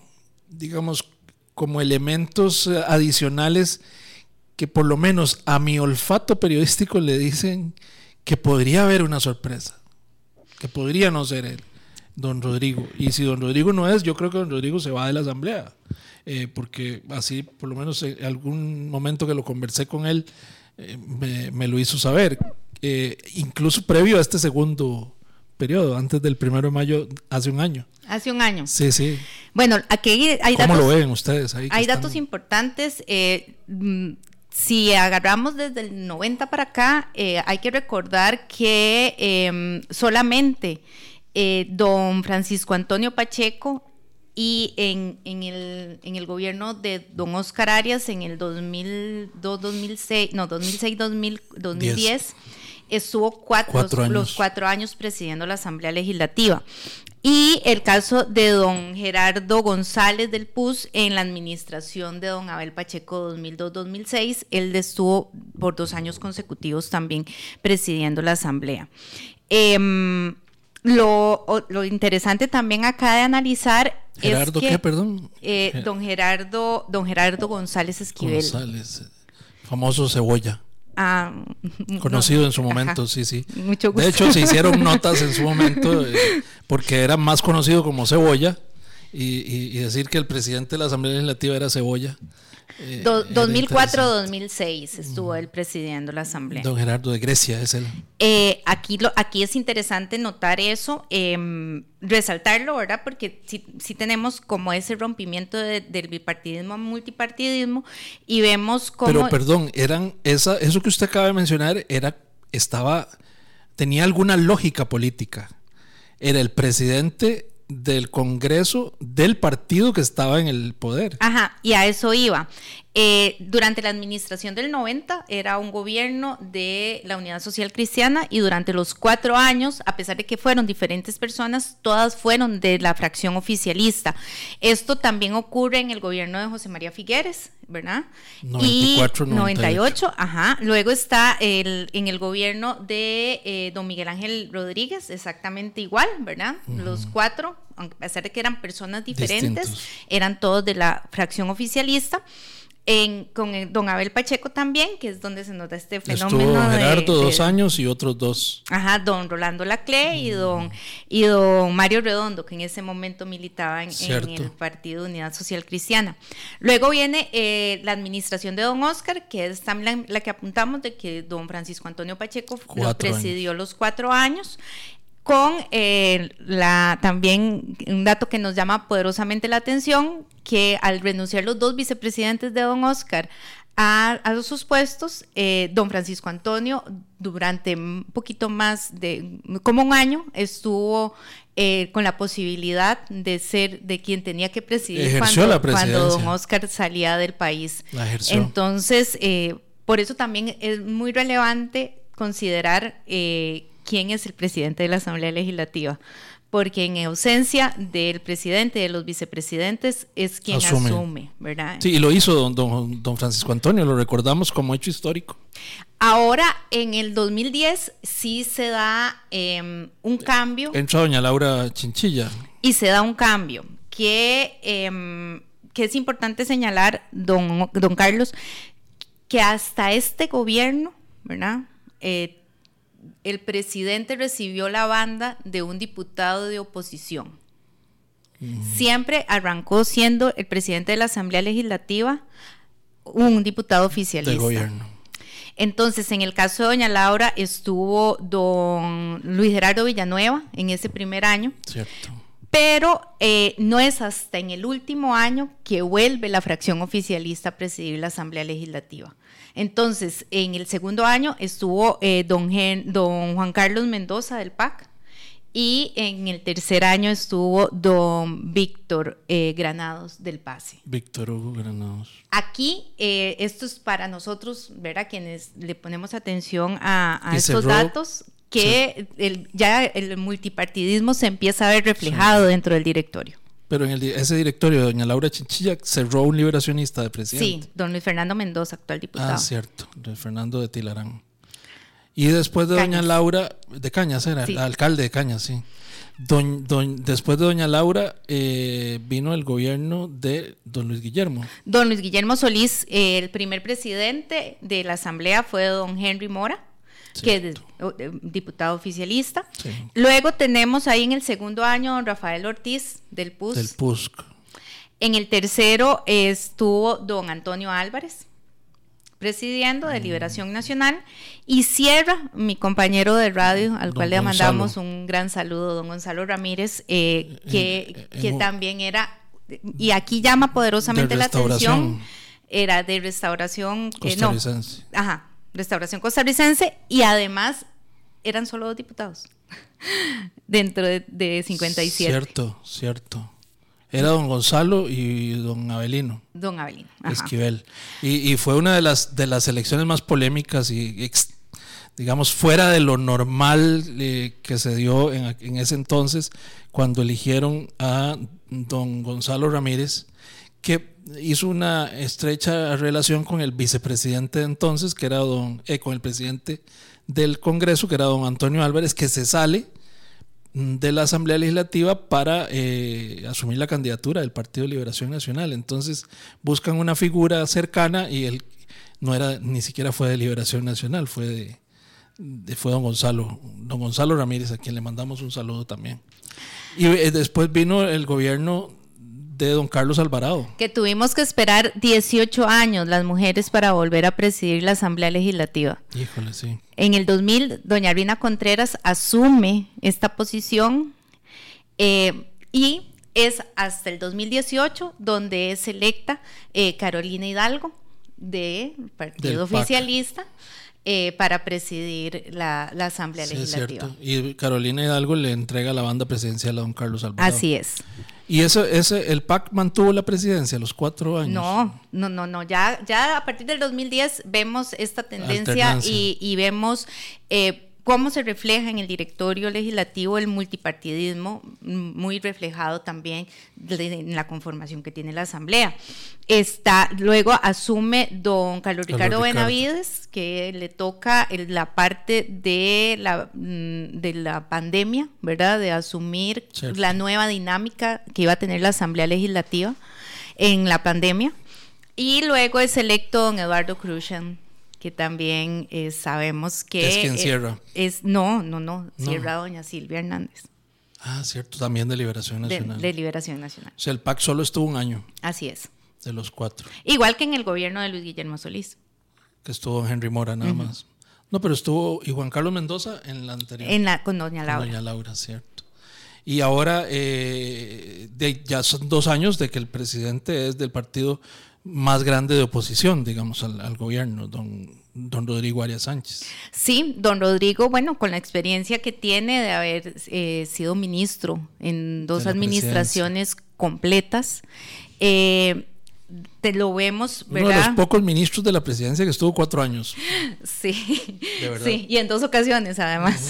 elementos adicionales que por lo menos a mi olfato periodístico le dicen que podría haber una sorpresa, que podría no ser él, don Rodrigo. Y si don Rodrigo no es, yo creo que don Rodrigo se va de la asamblea, porque así por lo menos en algún momento que lo conversé con él me lo hizo saber. Incluso previo a este segundo periodo, antes del 1 de mayo, hace un año. Hace un año. Sí, sí. Bueno, aquí hay datos. ¿Cómo lo ven ustedes? Hay datos importantes. Si agarramos desde el 90 para acá, hay que recordar que solamente don Francisco Antonio Pacheco y en el gobierno de don Oscar Arias en el 2006-2010 estuvo los 4 años presidiendo la Asamblea Legislativa. Y el caso de don Gerardo González del PUS en la administración de don Abel Pacheco 2002-2006, él estuvo por 2 años consecutivos también presidiendo la Asamblea. Lo interesante también acá de analizar Gerardo, es que, ¿qué, perdón? Don Gerardo González Esquivel. González, famoso Cebolla. Conocido no. En su momento, ajá. Sí. Mucho gusto. De hecho, se hicieron notas en su momento porque era más conocido como Cebolla y decir que el presidente de la Asamblea Legislativa era Cebolla 2004-2006 estuvo él presidiendo la asamblea. Don Gerardo de Grecia es él. Aquí es interesante notar eso, resaltarlo, ¿verdad? Porque sí tenemos como ese rompimiento del bipartidismo a multipartidismo y vemos cómo... Pero perdón, eso que usted acaba de mencionar tenía alguna lógica política. Era el presidente del Congreso del partido que estaba en el poder. Ajá, y a eso iba. Durante la administración del 90 era un gobierno de la Unidad Social Cristiana y durante los 4 años, a pesar de que fueron diferentes personas, todas fueron de la fracción oficialista. Esto también ocurre en el gobierno de José María Figueres, ¿verdad? 94, 98, ajá. Luego está en el gobierno de don Miguel Ángel Rodríguez, exactamente igual, ¿verdad? Los 4, a pesar de que eran personas diferentes, distintos, eran todos de la fracción oficialista. Con don Abel Pacheco también, que es donde se nota este fenómeno. Estuvo Gerardo 2 años y otros 2. Ajá, don Rolando Laclé y don Mario Redondo, que en ese momento militaba en el Partido Unidad Social Cristiana. Luego viene la administración de don Oscar, que es también la que apuntamos, de que don Francisco Antonio Pacheco lo presidió los 4 años. Con también un dato que nos llama poderosamente la atención, que al renunciar los 2 vicepresidentes de don Oscar a sus puestos, don Francisco Antonio durante un poquito más de como un año estuvo con la posibilidad de ser de quien tenía que presidir cuando don Oscar salía del país. Entonces, por eso también es muy relevante considerar quién es el presidente de la Asamblea Legislativa, porque en ausencia del presidente, de los vicepresidentes, es quien asume, ¿verdad? Sí, y lo hizo don Francisco Antonio, lo recordamos como hecho histórico. Ahora, en el 2010, sí se da un cambio. Entra doña Laura Chinchilla. Y se da un cambio, que es importante señalar, don Carlos, que hasta este gobierno, ¿verdad?, el presidente recibió la banda de un diputado de oposición. Siempre arrancó siendo el presidente de la Asamblea Legislativa un diputado oficialista. Del gobierno. Entonces, en el caso de doña Laura estuvo don Luis Gerardo Villanueva en ese primer año. Cierto. Pero no es hasta en el último año que vuelve la fracción oficialista a presidir la Asamblea Legislativa. Entonces, en el segundo año estuvo don Juan Carlos Mendoza del PAC y en el tercer año estuvo don Víctor Granados del PACE. Víctor Hugo Granados. Aquí, esto es para nosotros, ¿verdad?, quienes le ponemos atención a estos datos, que el multipartidismo se empieza a ver reflejado dentro del directorio. Pero en ese directorio de doña Laura Chinchilla cerró un liberacionista de presidente. Sí, don Luis Fernando Mendoza, actual diputado. Ah, cierto, Luis Fernando de Tilarán. Y después de doña Laura, de Cañas era, sí, alcalde de Cañas, sí. Después de doña Laura vino el gobierno de don Luis Guillermo. Don Luis Guillermo Solís, el primer presidente de la Asamblea fue don Henry Mora, que es diputado oficialista. Sí. Luego tenemos ahí en el segundo año don Rafael Ortiz del PUSC. Del PUSC. En el tercero estuvo don Antonio Álvarez presidiendo de Liberación Nacional, y cierra mi compañero de radio, al cual le mandamos un gran saludo, don Gonzalo Ramírez, que también era, y aquí llama poderosamente la atención, era de restauración costarricense. Restauración costarricense, y además eran solo 2 diputados dentro de 57. Cierto. Era don Gonzalo y don Avelino. Don Avelino. Esquivel. Y fue una de las elecciones más polémicas y digamos fuera de lo normal que se dio en ese entonces, cuando eligieron a don Gonzalo Ramírez, que hizo una estrecha relación con el vicepresidente de entonces, que era con el presidente del Congreso, que era don Antonio Álvarez, que se sale de la Asamblea Legislativa para asumir la candidatura del Partido de Liberación Nacional. Entonces buscan una figura cercana, y él ni siquiera fue de Liberación Nacional, fue don Gonzalo Ramírez, a quien le mandamos un saludo también. Y después vino el gobierno de don Carlos Alvarado. Que tuvimos que esperar 18 años las mujeres para volver a presidir la Asamblea Legislativa. Híjole, sí. En el 2000, doña Rina Contreras asume esta posición y es hasta el 2018 donde es electa Carolina Hidalgo del Partido Oficialista para presidir la Asamblea Legislativa. Es cierto. Y Carolina Hidalgo le entrega la banda presidencial a don Carlos Alvarado. Así es. ¿Y el PAC mantuvo la presidencia los 4 años? No. Ya a partir del 2010 vemos esta tendencia y vemos cómo se refleja en el directorio legislativo el multipartidismo, muy reflejado también en la conformación que tiene la Asamblea. Luego asume don Carlos Ricardo Benavides, que le toca la parte de la pandemia, ¿verdad? De asumir la nueva dinámica que iba a tener la Asamblea Legislativa en la pandemia. Y luego es electo don Eduardo Cruzan, que también sabemos que... ¿Es quien cierra? No, cierra doña Silvia Hernández. Ah, cierto, también de Liberación Nacional. De Liberación Nacional. O sea, el PAC solo estuvo 1 año. Así es. De los 4. Igual que en el gobierno de Luis Guillermo Solís. Que estuvo Henry Mora nada más. No, pero estuvo y Juan Carlos Mendoza en la anterior. Con doña Laura. Con doña Laura, cierto. Y ahora ya son 2 años de que el presidente es del partido más grande de oposición, digamos, al gobierno, don Rodrigo Arias Sánchez. Sí, don Rodrigo, bueno, con la experiencia que tiene de haber sido ministro en 2 administraciones completas, te lo vemos, ¿verdad? Uno de los pocos ministros de la presidencia que estuvo 4 años. Sí, de verdad. Sí, y en 2 ocasiones además.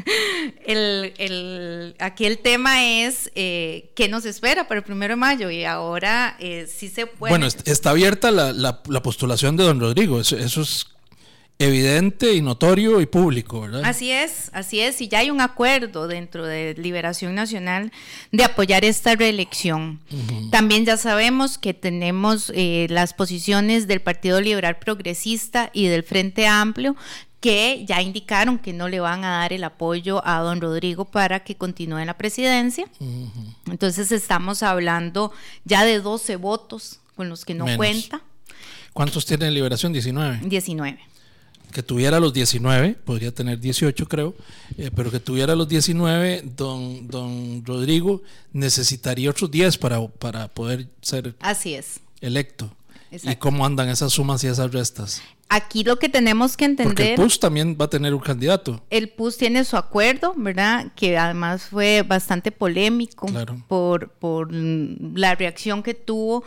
Aquí el tema es qué nos espera para el 1 de mayo y ahora sí se puede. Bueno, está abierta la postulación de don Rodrigo, eso es evidente y notorio y público, ¿verdad? Así es, y ya hay un acuerdo dentro de Liberación Nacional de apoyar esta reelección. También ya sabemos que tenemos las posiciones del Partido Liberal Progresista y del Frente Amplio, que ya indicaron que no le van a dar el apoyo a don Rodrigo para que continúe en la presidencia. Entonces estamos hablando ya de 12 votos con los que no cuenta. ¿Cuántos tiene Liberación? 19. 19. Que tuviera los 19, podría tener 18 creo, pero que tuviera los 19, don Rodrigo necesitaría otros 10 para poder ser electo. Exacto. ¿Y cómo andan esas sumas y esas restas? Aquí lo que tenemos que entender... Porque el PUS también va a tener un candidato. El PUS tiene su acuerdo, ¿verdad? Que además fue bastante polémico, claro, por la reacción que tuvo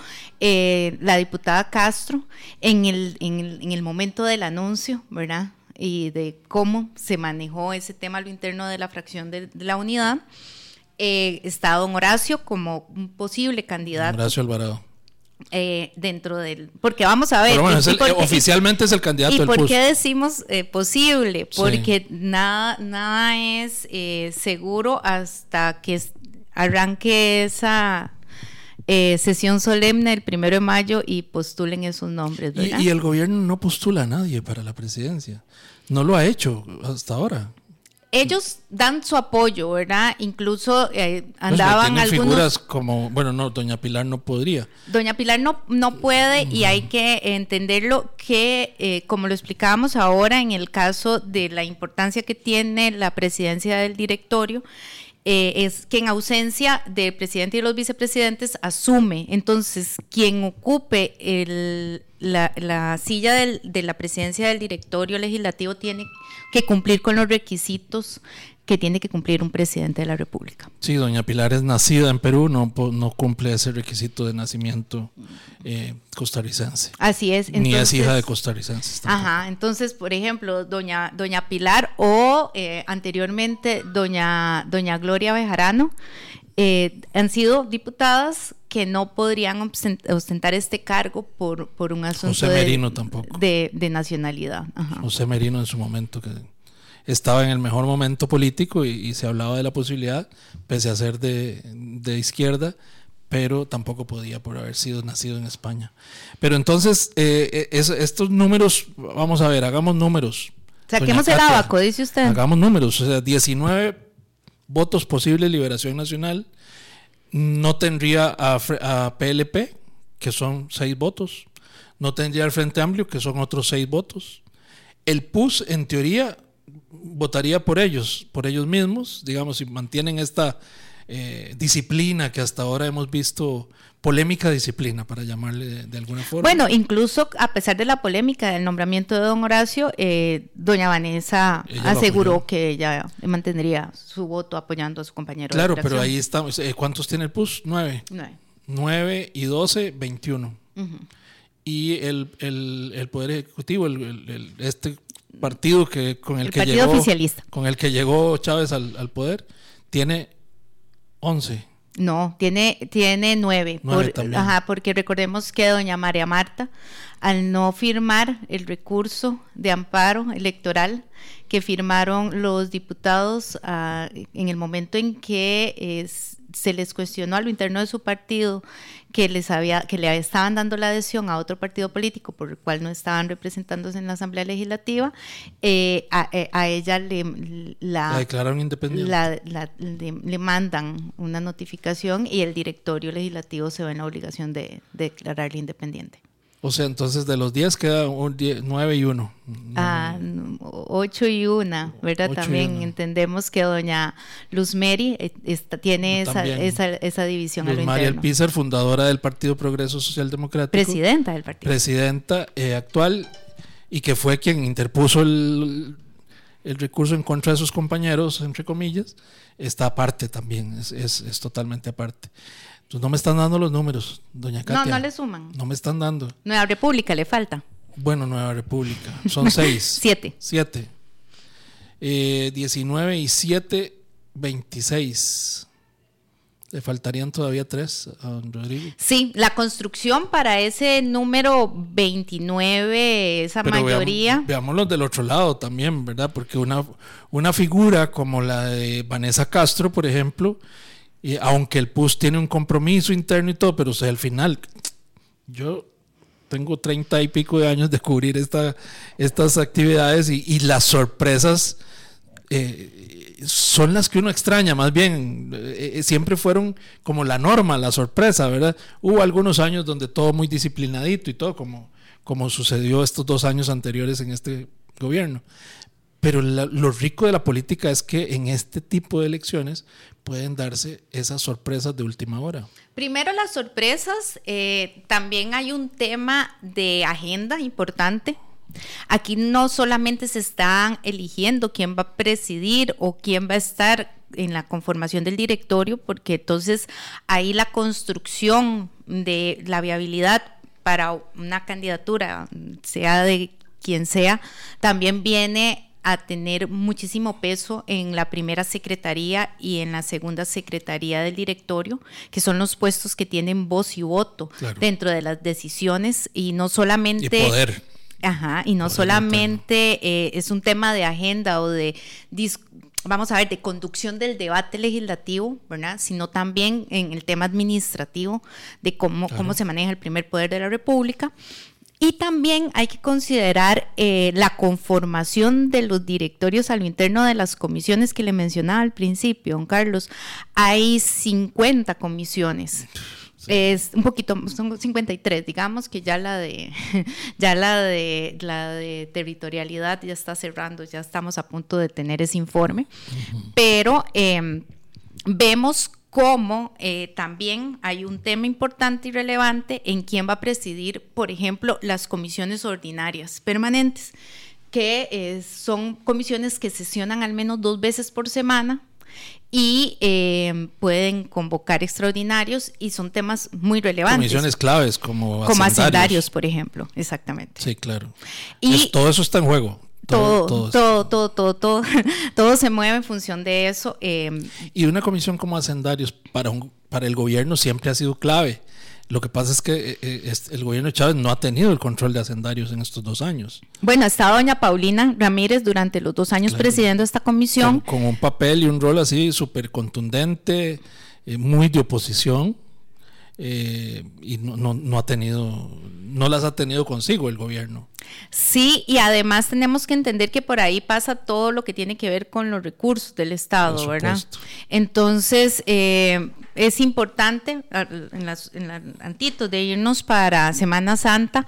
la diputada Castro en el momento del anuncio, ¿verdad? Y de cómo se manejó ese tema a lo interno de la fracción de la unidad. Está don Horacio como un posible candidato. Horacio Alvarado. Dentro del, porque vamos a ver, bueno, oficialmente es el candidato del PUS. ¿Y por qué decimos posible? Porque nada es seguro hasta que arranque esa sesión solemne el 1 de mayo y postulen esos nombres, ¿verdad? Y el gobierno no postula a nadie para la presidencia, no lo ha hecho hasta ahora. Ellos dan su apoyo, ¿verdad? Incluso andaban algunos... figuras como, doña Pilar no podría. Doña Pilar no puede y hay que entenderlo que, como lo explicábamos ahora en el caso de la importancia que tiene la presidencia del directorio, es que en ausencia del presidente y los vicepresidentes asume. Entonces, quien ocupe la silla de la presidencia del directorio legislativo tiene que cumplir con los requisitos que tiene que cumplir un presidente de la República. Sí, doña Pilar es nacida en Perú, no cumple ese requisito de nacimiento costarricense. Así es. Entonces, ni es hija de costarricenses tampoco. Ajá, entonces, por ejemplo, doña Pilar o anteriormente doña Gloria Bejarano han sido diputadas que no podrían ostentar este cargo por un asunto José Merino tampoco. De nacionalidad. Ajá. José Merino en su momento que estaba en el mejor momento político y se hablaba de la posibilidad, pese a ser de izquierda, pero tampoco podía por haber sido nacido en España. Pero entonces, estos números, vamos a ver, hagamos números. Saquemos el abaco, dice usted. Hagamos números, o sea, 19 votos posibles Liberación Nacional, no tendría a PLP, que son 6 votos, no tendría al Frente Amplio, que son otros 6 votos. El PUS, en teoría, votaría por ellos mismos, digamos, si mantienen esta disciplina que hasta ahora hemos visto, polémica disciplina, para llamarle de alguna forma. Bueno, incluso a pesar de la polémica del nombramiento de don Horacio, doña Vanessa aseguró que ella mantendría su voto apoyando a su compañero. Claro, pero ahí estamos. ¿Cuántos tiene el PUS? 9. 9 y 12, 21. Uh-huh. Y el Poder Ejecutivo, este partido con el que llegó, oficialista, con el que llegó Chávez al poder, tiene 11. No, tiene 9. Porque recordemos que doña María Marta, al no firmar el recurso de amparo electoral que firmaron los diputados en el momento en que se les cuestionó a lo interno de su partido que le estaban dando la adhesión a otro partido político por el cual no estaban representándose en la Asamblea Legislativa, a ella la declararon independiente. Le mandan una notificación y el directorio legislativo se ve en la obligación de declararle independiente. O sea, entonces de los 10 queda 9 y 1. 8 y 1, ¿verdad? 8 también entendemos que doña Luz Mary tiene esa división. Luz María Alpizar, fundadora del Partido Progreso Social Democrático. Presidenta del partido. Presidenta actual, y que fue quien interpuso el recurso en contra de sus compañeros, entre comillas, está aparte también, es totalmente aparte. Entonces no me están dando los números, doña Katia. No le suman. No me están dando. Nueva República le falta. Bueno, Nueva República. Son 6. 7. 19 y 7, 26. Le faltarían todavía 3 a don Rodrigo. Sí, la construcción para ese número 29, esa pero mayoría. Veámoslo del otro lado también, ¿verdad? Porque una figura como la de Vanessa Castro, por ejemplo, aunque el PUS tiene un compromiso interno y todo, pero al final, yo tengo 30 y pico de años de cubrir estas actividades y las sorpresas son las que uno extraña, más bien siempre fueron como la norma, la sorpresa, ¿verdad? Hubo algunos años donde todo muy disciplinadito y todo, como sucedió estos 2 años anteriores en este gobierno. Pero lo rico de la política es que en este tipo de elecciones pueden darse esas sorpresas de última hora. Primero las sorpresas, también hay un tema de agenda importante. Aquí no solamente se están eligiendo quién va a presidir o quién va a estar en la conformación del directorio, porque entonces ahí la construcción de la viabilidad para una candidatura, sea de quien sea, también viene a tener muchísimo peso en la primera secretaría y en la segunda secretaría del directorio, que son los puestos que tienen voz y voto, claro, dentro de las decisiones, y no solamente... Y poder. Ajá, y no solamente es un tema de agenda o de de conducción del debate legislativo, ¿verdad? Sino también en el tema administrativo de cómo se maneja el primer poder de la República. Y también hay que considerar la conformación de los directorios a lo interno de las comisiones que le mencionaba al principio, don Carlos. Hay 50 comisiones. Es un poquito, son 53, digamos que ya la de territorialidad ya está cerrando, ya estamos a punto de tener ese informe, pero vemos cómo también hay un tema importante y relevante en quién va a presidir, por ejemplo, las comisiones ordinarias permanentes, que son comisiones que sesionan al menos 2 veces por semana, y pueden convocar extraordinarios, y son temas muy relevantes. Comisiones claves como hacendarios, por ejemplo, exactamente. Sí, claro. Y todo eso está en juego. Todo se mueve en función de eso. Y una comisión como hacendarios para el gobierno siempre ha sido clave. Lo que pasa es que el gobierno de Chávez no ha tenido el control de hacendarios en estos 2 años. Bueno, estaba doña Paulina Ramírez durante los 2 años, claro, presidiendo esta comisión. Con un papel y un rol así súper contundente, muy de oposición. y no las ha tenido consigo el gobierno. Sí, y además tenemos que entender que por ahí pasa todo lo que tiene que ver con los recursos del Estado, ¿verdad? Entonces, es importante, antitos de irnos para Semana Santa,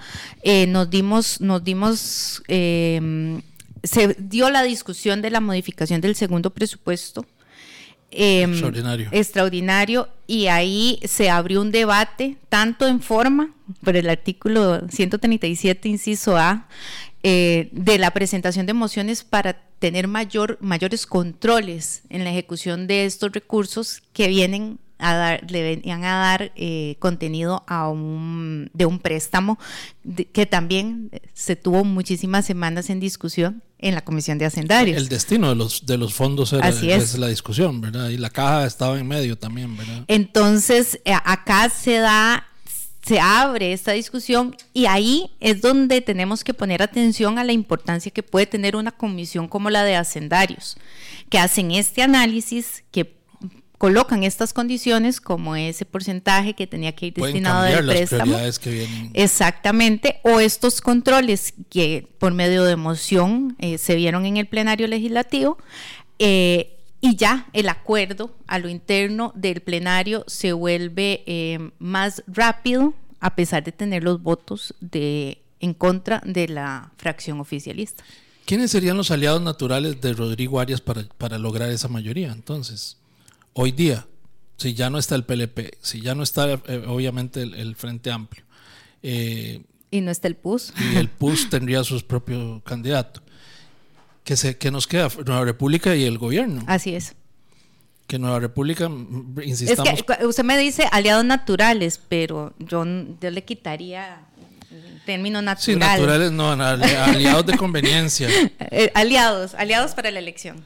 se dio la discusión de la modificación del segundo presupuesto. Extraordinario, y ahí se abrió un debate tanto en forma por el artículo 137 inciso A de la presentación de mociones para tener mayores controles en la ejecución de estos recursos que le venían a dar contenido de un préstamo que también se tuvo muchísimas semanas en discusión en la Comisión de Hacendarios. El destino de los fondos es la discusión, ¿verdad? Y la caja estaba en medio también, ¿verdad? Entonces, acá se abre esta discusión, y ahí es donde tenemos que poner atención a la importancia que puede tener una comisión como la de Hacendarios, que hacen este análisis, que colocan estas condiciones como ese porcentaje que tenía que ir destinado del préstamo. Las prioridades que vienen. Exactamente, o estos controles que por medio de moción se vieron en el plenario legislativo, y ya el acuerdo a lo interno del plenario se vuelve más rápido, a pesar de tener los votos en contra de la fracción oficialista. ¿Quiénes serían los aliados naturales de Rodrigo Arias para lograr esa mayoría entonces? Hoy día, si ya no está el PLP, si ya no está obviamente el Frente Amplio. Y no está el PUS. Y el PUS tendría sus propios candidatos. ¿Qué nos queda? Nueva República y el gobierno. Así es. Que Nueva República, insistamos. Es que usted me dice aliados naturales, pero yo le quitaría el término natural. Sí, naturales no, aliados de conveniencia. aliados para la elección.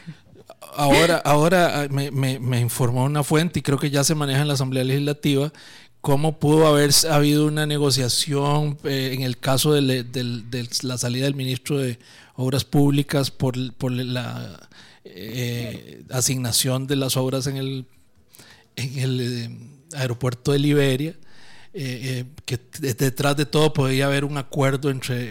Ahora me informó una fuente, y creo que ya se maneja en la Asamblea Legislativa, cómo pudo haber habido una negociación en el caso de la salida del ministro de Obras Públicas por la asignación de las obras en el aeropuerto de Liberia, que detrás de todo podría haber un acuerdo entre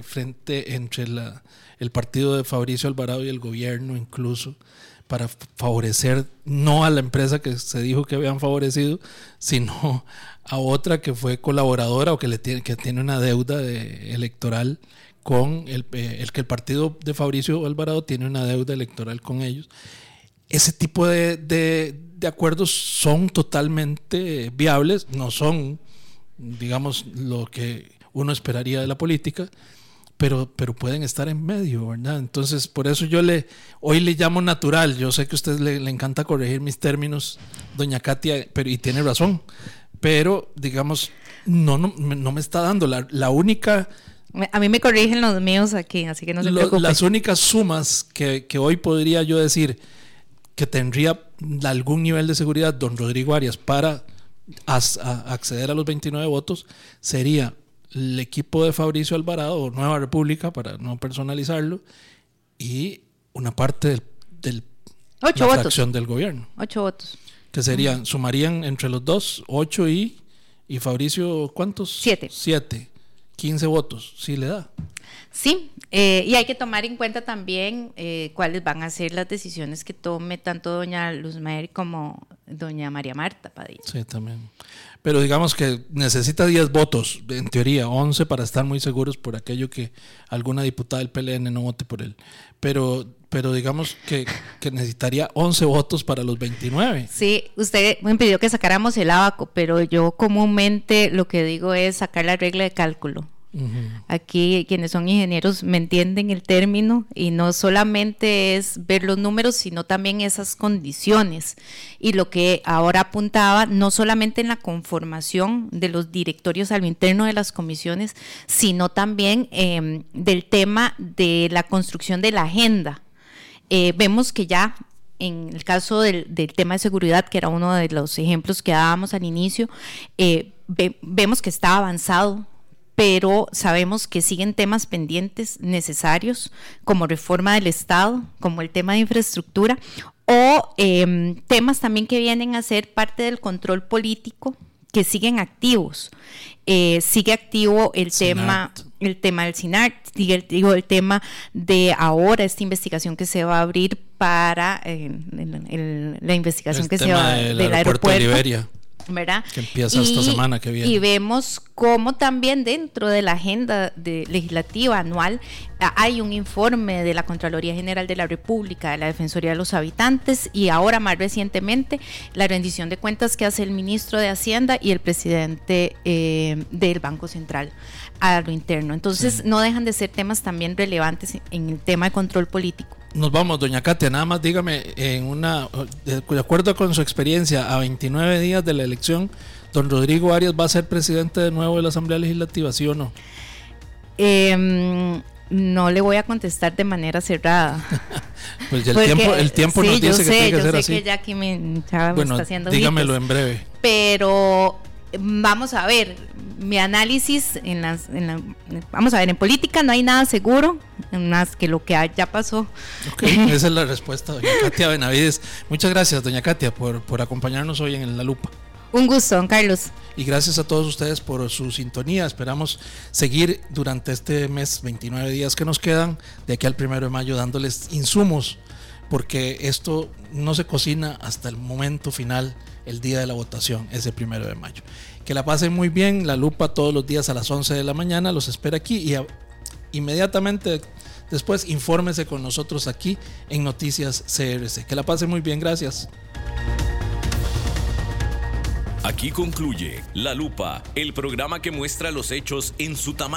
el partido de Fabricio Alvarado y el gobierno, incluso para favorecer no a la empresa que se dijo que habían favorecido, sino a otra que fue colaboradora o que tiene una deuda electoral con el partido de Fabricio Alvarado tiene una deuda electoral con ellos. Ese tipo de acuerdos son totalmente viables, no son, digamos, lo que uno esperaría de la política, pero pueden estar en medio, ¿verdad? Entonces, por eso hoy le llamo natural. Yo sé que a usted le encanta corregir mis términos, doña Katia, y tiene razón, pero, digamos, no me está dando la única... A mí me corrigen los míos aquí, así que no se preocupe. Las únicas sumas que hoy podría yo decir que tendría algún nivel de seguridad don Rodrigo Arias para acceder a los 29 votos sería el equipo de Fabricio Alvarado o Nueva República, para no personalizarlo, y una parte de la fracción del gobierno. 8 votos. Que serían, sumarían entre los dos 8 y Fabricio, ¿cuántos? 7. 15 votos, sí le da. Sí, y hay que tomar en cuenta también cuáles van a ser las decisiones que tome tanto doña Luzmaeri como doña María Marta Padilla. Sí, también. Pero digamos que necesita 10 votos, en teoría 11 para estar muy seguros por aquello que alguna diputada del PLN no vote por él. Pero digamos que necesitaría 11 votos para los 29. Sí, usted me pidió que sacáramos el ábaco, pero yo comúnmente lo que digo es sacar la regla de cálculo. Aquí quienes son ingenieros me entienden el término, y no solamente es ver los números, sino también esas condiciones, y lo que ahora apuntaba, no solamente en la conformación de los directorios a lo interno de las comisiones, sino también del tema de la construcción de la agenda. Vemos que ya en el caso del tema de seguridad, que era uno de los ejemplos que dábamos al inicio, vemos que está avanzado, pero sabemos que siguen temas pendientes necesarios, como reforma del Estado, como el tema de infraestructura, o temas también que vienen a ser parte del control político, que siguen activos. Sigue activo el tema del CINART, sigue el tema de ahora esta investigación que se va a abrir para la investigación que se va del aeropuerto de Liberia, ¿verdad? Que empieza esta semana que viene. Y vemos cómo también dentro de la agenda legislativa anual hay un informe de la Contraloría General de la República, de la Defensoría de los Habitantes, y ahora más recientemente la rendición de cuentas que hace el ministro de Hacienda y el presidente del Banco Central a lo interno. Entonces no dejan de ser temas también relevantes en el tema de control político. Nos vamos, doña Katia, nada más dígame, de acuerdo con su experiencia, a 29 días de la elección, don Rodrigo Arias va a ser presidente de nuevo de la Asamblea Legislativa, ¿sí o no? No le voy a contestar de manera cerrada. Pues ya el tiempo nos dice que tiene que ser así. Yo sé que Jackie me está haciendo dígamelo ojitos, en breve. Pero vamos a ver, mi análisis vamos a ver, en política no hay nada seguro, más que lo que ya pasó. Okay, esa es la respuesta, doña Katia Benavides. Muchas gracias, doña Katia, por acompañarnos hoy en La Lupa. Un gusto, don Carlos. Y gracias a todos ustedes por su sintonía. Esperamos seguir durante este mes, 29 días que nos quedan, de aquí al 1 de mayo, dándoles insumos, porque esto no se cocina hasta el momento final, el día de la votación, ese 1 de mayo. Que la pasen muy bien. La Lupa todos los días a las 11 de la mañana los espera aquí, y inmediatamente después infórmese con nosotros aquí en Noticias CRC. Que la pasen muy bien, gracias. Aquí concluye La Lupa, el programa que muestra los hechos en su tamaño